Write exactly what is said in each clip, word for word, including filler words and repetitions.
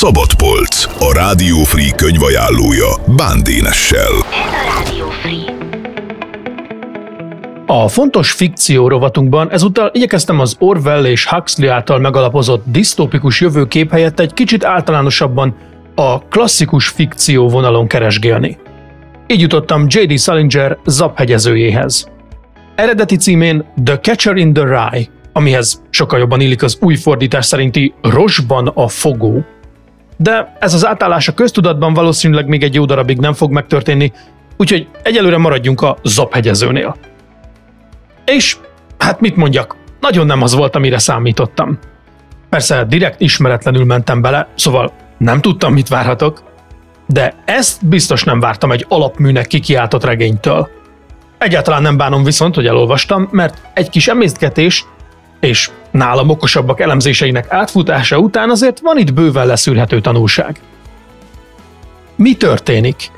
Szabadpolc, a Radio Free könyvajánlója Bán Dénessel. Ez a Radio Free. A fontos fikció rovatunkban ezúttal igyekeztem az Orwell és Huxley által megalapozott disztópikus jövőkép helyett egy kicsit általánosabban a klasszikus fikció vonalon keresgélni. Így jutottam J D Salinger Zaphegyezőjéhez. Eredeti címén The Catcher in the Rye, amihez sokkal jobban illik az új fordítás szerinti Rosban a fogó, de ez az átállás a köztudatban valószínűleg még egy jó darabig nem fog megtörténni, úgyhogy egyelőre maradjunk a Zaphegyezőnél. És hát mit mondjak, nagyon nem az volt, amire számítottam. Persze direkt ismeretlenül mentem bele, szóval nem tudtam, mit várhatok, de ezt biztos nem vártam egy alapműnek kikiáltott regénytől. Egyáltalán nem bánom viszont, hogy elolvastam, mert egy kis emésztgetés és nálam okosabbak elemzéseinek átfutása után azért van itt bőven leszűrhető tanulság. Mi történik?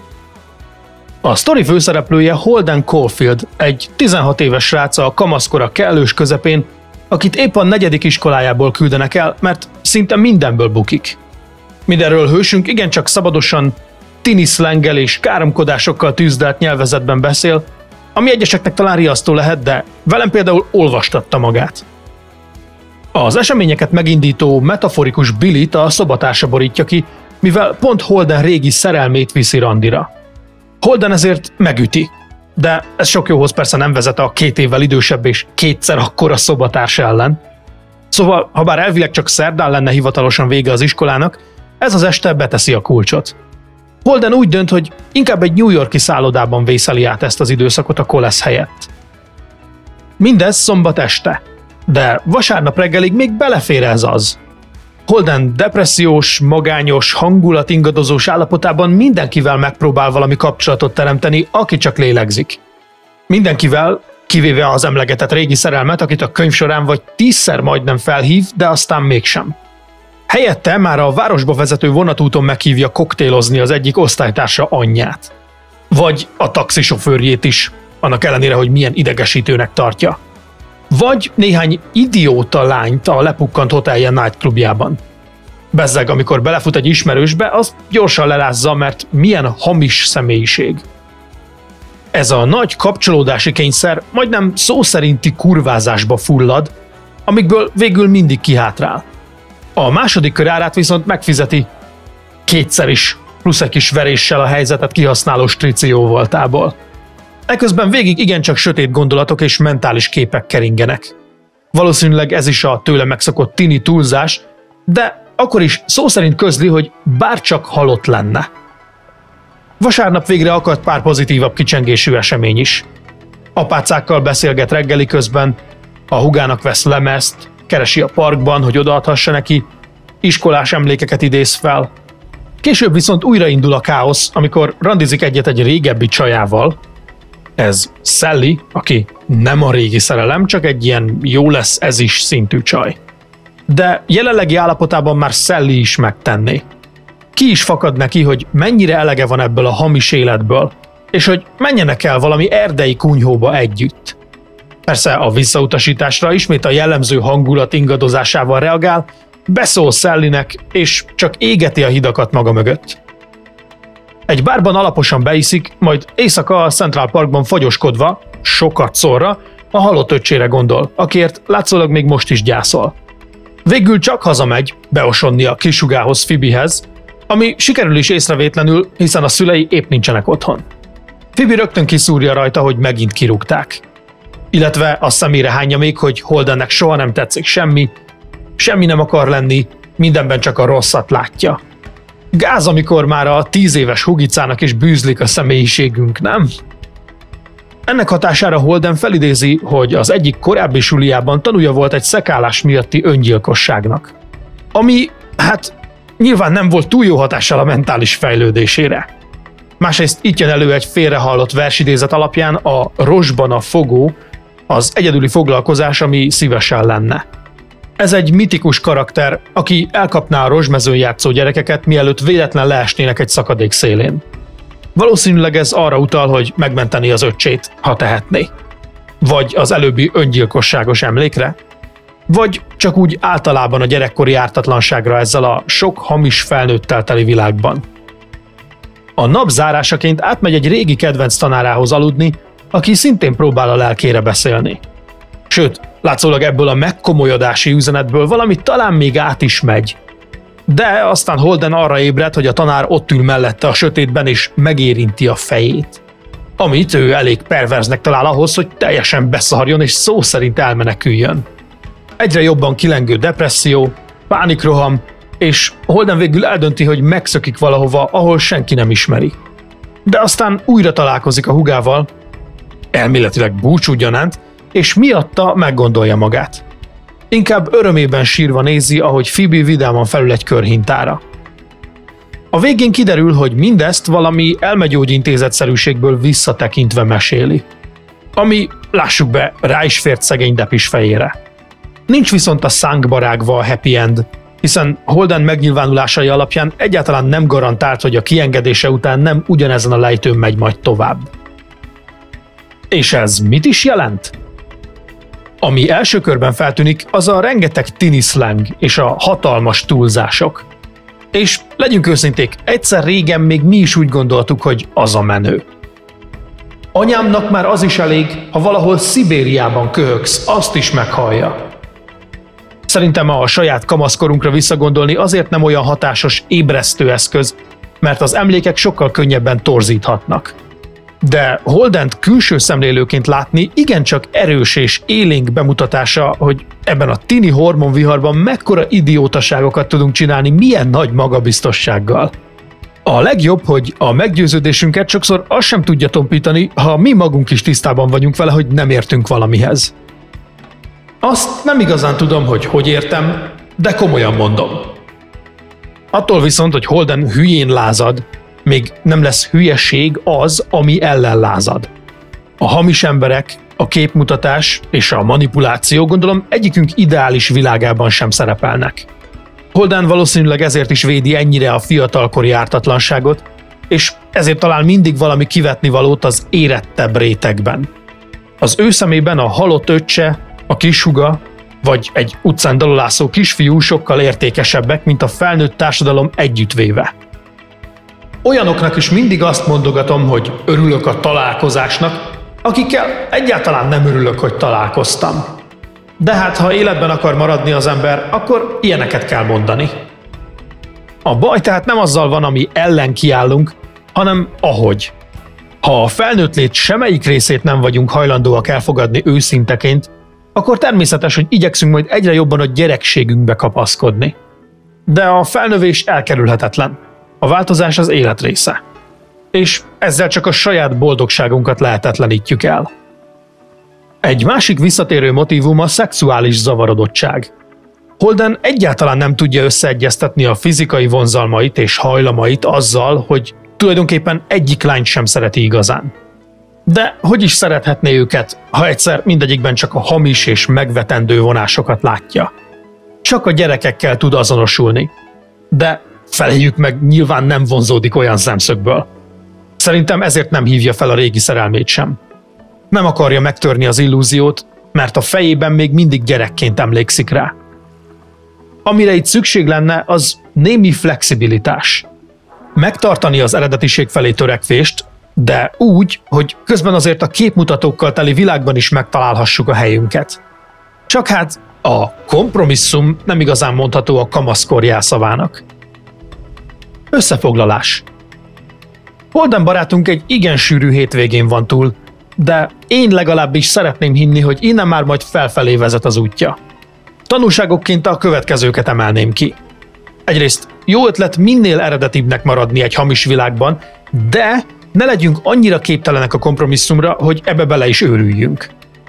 A sztori főszereplője Holden Caulfield, egy tizenhat éves srác a kamaszkora kellős közepén, akit épp a negyedik iskolájából küldenek el, mert szinte mindenből bukik. Mindenről hősünk igencsak szabadosan, tini szlenggel és káromkodásokkal tűzdelt nyelvezetben beszél, ami egyeseknek talán riasztó lehet, de velem például olvastatta magát. Az eseményeket megindító metaforikus Billyt a szobatársa borítja ki, mivel pont Holden régi szerelmét viszi randira. Holden ezért megüti, de ez sok jóhoz persze nem vezet a két évvel idősebb és kétszer akkora szobatársa ellen. Szóval, ha bár elvileg csak szerdán lenne hivatalosan vége az iskolának, ez az este beteszi a kulcsot. Holden úgy dönt, hogy inkább egy New York-i szállodában vészeli át ezt az időszakot a kolesz helyett. Mindez szombat este, de vasárnap reggelig még belefér ez az. Holden depressziós, magányos, hangulatingadozós állapotában mindenkivel megpróbál valami kapcsolatot teremteni, aki csak lélegzik. Mindenkivel, kivéve az emlegetett régi szerelmet, akit a könyv során vagy tízszer majdnem felhív, de aztán mégsem. Helyette már a városba vezető vonatúton meghívja koktélozni az egyik osztálytársa anyját. Vagy a taxisofőrjét is, annak ellenére, hogy milyen idegesítőnek tartja. Vagy néhány idióta lányt a lepukkant hotelje nightclubjában. Bezzeg, amikor belefut egy ismerősbe, az gyorsan lelázza, mert milyen hamis személyiség. Ez a nagy kapcsolódási kényszer majdnem szó szerinti kurvázásba fullad, amikből végül mindig kihátrál. A második kör árát viszont megfizeti kétszer is, plusz egy kis veréssel a helyzetet kihasználó strició voltából. Eközben végig igencsak sötét gondolatok és mentális képek keringenek. Valószínűleg ez is a tőle megszokott tini túlzás, de akkor is szó szerint közli, hogy bárcsak halott lenne. Vasárnap végre akadt pár pozitívabb kicsengésű esemény is. Apácákkal beszélget reggeli közben, a húgának vesz lemezt, keresi a parkban, hogy odaadhassa neki, iskolás emlékeket idéz fel. Később viszont újraindul a káosz, amikor randizik egyet egy régebbi csajával. Ez Sally, aki nem a régi szerelem, csak egy ilyen jó lesz ez is szintű csaj. De jelenlegi állapotában már Sally is megtenné. Ki is fakad neki, hogy mennyire elege van ebből a hamis életből, és hogy menjenek el valami erdei kunyhóba együtt. Persze a visszautasításra ismét a jellemző hangulat ingadozásával reagál, beszól Sallynek, és csak égeti a hidakat maga mögött. Egy bárban alaposan beiszik, majd éjszaka a Central Parkban fagyoskodva, sokat szorra, a halott öccsére gondol, akiért látszólag még most is gyászol. Végül csak hazamegy, beosonni a kisugához, Phoebehez, ami sikerül is észrevétlenül, hiszen a szülei épp nincsenek otthon. Phoebe rögtön kiszúrja rajta, hogy megint kirúgták. Illetve a szemére hányja még, hogy Holdennek soha nem tetszik semmi, semmi nem akar lenni, mindenben csak a rosszat látja. Gáz, amikor már a tíz éves hugicának is bűzlik a személyiségünk, nem? Ennek hatására Holden felidézi, hogy az egyik korábbi suliában tanúja volt egy szekálás miatti öngyilkosságnak. Ami, hát, nyilván nem volt túl jó hatással a mentális fejlődésére. Másrészt itt jön elő egy félrehallott versidézet alapján a Rosban a fogó, az egyedüli foglalkozás, ami szívesen lenne. Ez egy mitikus karakter, aki elkapná a rozsmezőn játszó gyerekeket, mielőtt véletlen leesnének egy szakadék szélén. Valószínűleg ez arra utal, hogy megmenteni az öccsét, ha tehetné. Vagy az előbbi öngyilkosságos emlékre. Vagy csak úgy általában a gyerekkori ártatlanságra ezzel a sok hamis felnőttel teli világban. A nap zárásaként átmegy egy régi kedvenc tanárához aludni, aki szintén próbál a lelkére beszélni. Sőt, látszólag ebből a megkomolyodási üzenetből valami talán még át is megy. De aztán Holden arra ébred, hogy a tanár ott ül mellette a sötétben és megérinti a fejét. Amit ő elég perverznek talál ahhoz, hogy teljesen beszarjon és szó szerint elmeneküljön. Egyre jobban kilengő depresszió, pánikroham, és Holden végül eldönti, hogy megszökik valahova, ahol senki nem ismeri. De aztán újra találkozik a hugával, elméletileg búcsú gyanánt, és miatta meggondolja magát. Inkább örömében sírva nézi, ahogy Phoebe vidáman felül egy körhintára. A végén kiderül, hogy mindezt valami elmegyógyintézetszerűségből visszatekintve meséli. Ami, lássuk be, rá is fért szegény Depis fejére. Nincs viszont a szánkba rágva a happy end, hiszen Holden megnyilvánulásai alapján egyáltalán nem garantált, hogy a kiengedése után nem ugyanezen a lejtőn megy majd tovább. És ez mit is jelent? Ami első körben feltűnik, az a rengeteg tini slang és a hatalmas túlzások. És legyünk őszinték, egyszer régen még mi is úgy gondoltuk, hogy az a menő. Anyámnak már az is elég, ha valahol Szibériában köhögsz, azt is meghallja. Szerintem a saját kamaszkorunkra visszagondolni azért nem olyan hatásos, ébresztő eszköz, mert az emlékek sokkal könnyebben torzíthatnak. De Holdent külső szemlélőként látni igencsak erős és élénk bemutatása, hogy ebben a tini hormonviharban mekkora idiótaságokat tudunk csinálni milyen nagy magabiztossággal. A legjobb, hogy a meggyőződésünket sokszor azt sem tudja tompítani, ha mi magunk is tisztában vagyunk vele, hogy nem értünk valamihez. Azt nem igazán tudom, hogy hogy értem, de komolyan mondom. Attól viszont, hogy Holden hülyén lázad, még nem lesz hülyeség az, ami ellen lázad. A hamis emberek, a képmutatás és a manipuláció gondolom egyikünk ideális világában sem szerepelnek. Holden valószínűleg ezért is védi ennyire a fiatalkori ártatlanságot, és ezért talál mindig valami kivetnivalót az érettebb rétegben. Az ő szemében a halott öccse, a kishuga, vagy egy utcán dalolászó kisfiú sokkal értékesebbek, mint a felnőtt társadalom együttvéve. Olyanoknak is mindig azt mondogatom, hogy örülök a találkozásnak, akikkel egyáltalán nem örülök, hogy találkoztam. De hát, ha életben akar maradni az ember, akkor ilyeneket kell mondani. A baj tehát nem azzal van, ami ellen kiállunk, hanem ahogy. Ha a felnőtt lét semmelyik részét nem vagyunk hajlandóak elfogadni őszinteként, akkor természetes, hogy igyekszünk majd egyre jobban a gyerekségünkbe kapaszkodni. De a felnövés elkerülhetetlen. A változás az élet része. És ezzel csak a saját boldogságunkat lehetetlenítjük el. Egy másik visszatérő motívum a szexuális zavarodottság. Holden egyáltalán nem tudja összeegyeztetni a fizikai vonzalmait és hajlamait azzal, hogy tulajdonképpen egyik lányt sem szereti igazán. De hogy is szerethetné őket, ha egyszer mindegyikben csak a hamis és megvetendő vonásokat látja? Csak a gyerekekkel tud azonosulni. De feléjük meg nyilván nem vonzódik olyan szemszögből. Szerintem ezért nem hívja fel a régi szerelmét sem. Nem akarja megtörni az illúziót, mert a fejében még mindig gyerekként emlékszik rá. Amire itt szükség lenne, az némi flexibilitás. Megtartani az eredetiség felé törekvést, de úgy, hogy közben azért a képmutatókkal teli világban is megtalálhassuk a helyünket. Csak hát a kompromisszum nem igazán mondható a kamaszkor jelszavának. Összefoglalás. Holden barátunk egy igen sűrű hétvégén van túl, de én legalábbis szeretném hinni, hogy innen már majd felfelé vezet az útja. Tanulságokként a következőket emelném ki. Egyrészt jó ötlet minél eredetibbnek maradni egy hamis világban, de ne legyünk annyira képtelenek a kompromisszumra, hogy ebbe bele is őrüljünk.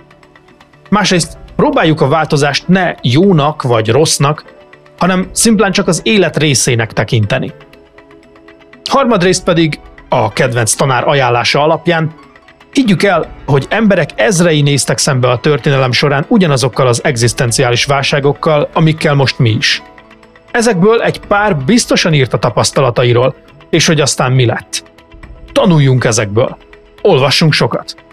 Másrészt próbáljuk a változást ne jónak vagy rossznak, hanem szimplán csak az élet részének tekinteni. Harmadrészt pedig a kedvenc tanár ajánlása alapján higgyük el, hogy emberek ezrei néztek szembe a történelem során ugyanazokkal az egzisztenciális válságokkal, amikkel most mi is. Ezekből egy pár biztosan írt a tapasztalatairól, és hogy aztán mi lett. Tanuljunk ezekből. Olvassunk sokat.